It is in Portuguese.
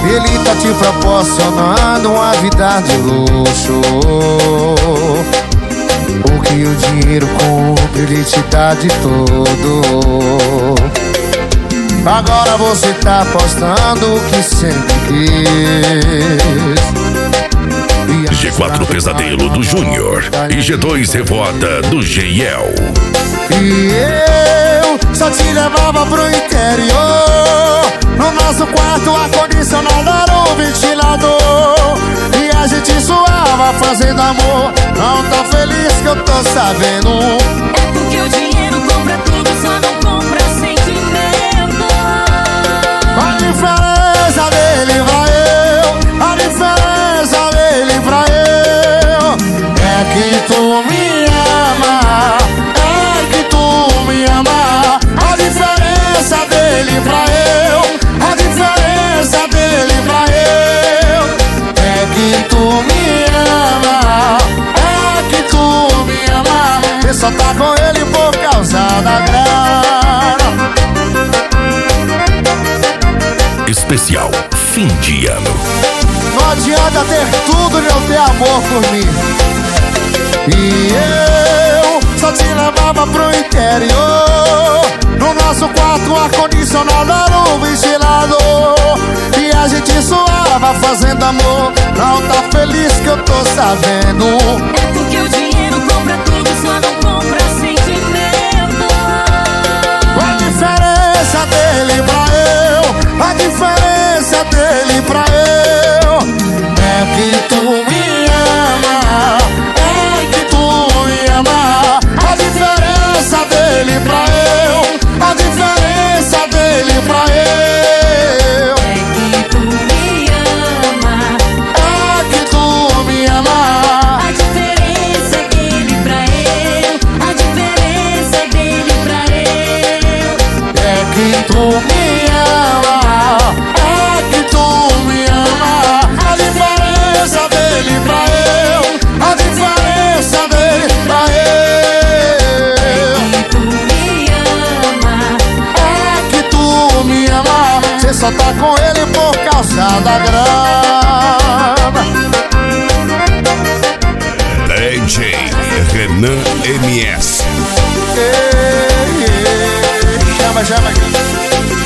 Ele tá te proporcionando uma vida de luxo. O que o dinheiro compra, ele te dá de todo. Agora você tá apostando o que sempre quis. G4 Pesadelo do Júnior e G2 Revoada do Geiel. E eu só te levava pro interior. No nosso quarto ar-condicionado era um ventilador. E a gente suava fazendo amor. Não tá feliz que eu tô sabendo. É porque o dinheiro compra tudo, só não compra sentimento. A diferença dele pra eu, a diferença dele pra eu é que tu me ama, é que tu me ama. A diferença dele pra eu, a diferença dele pra eu é que tu me ama, é que tu me ama. Você só tá com ele por causa da grana. Especial fim de ano. Não adianta ter tudo e não ter amor por mim. E eu só te levava pro interior. No nosso quarto ar-condicionado era um ventilador. E a gente suava fazendo amor. Não tá feliz que eu tô sabendo. É porque o dinheiro compra tudo, só não compra sentimento. A diferença dele pra eu, a diferença dele pra eu é que tu me ama, é que tu me ama. A diferença dele pra eu, a diferença dele pra eu É que tu me ama, é que tu me ama. a diferença dele pra eu, a diferença dele pra eu. É que tu me ama, é que tu me ama. A diferença dele pra eu, a diferença dele pra eu É que tu me ama, é que tu me ama. Você só tá com ele por causa da grana. DJ Renan MS. Ei, ei, chama, chama aqui.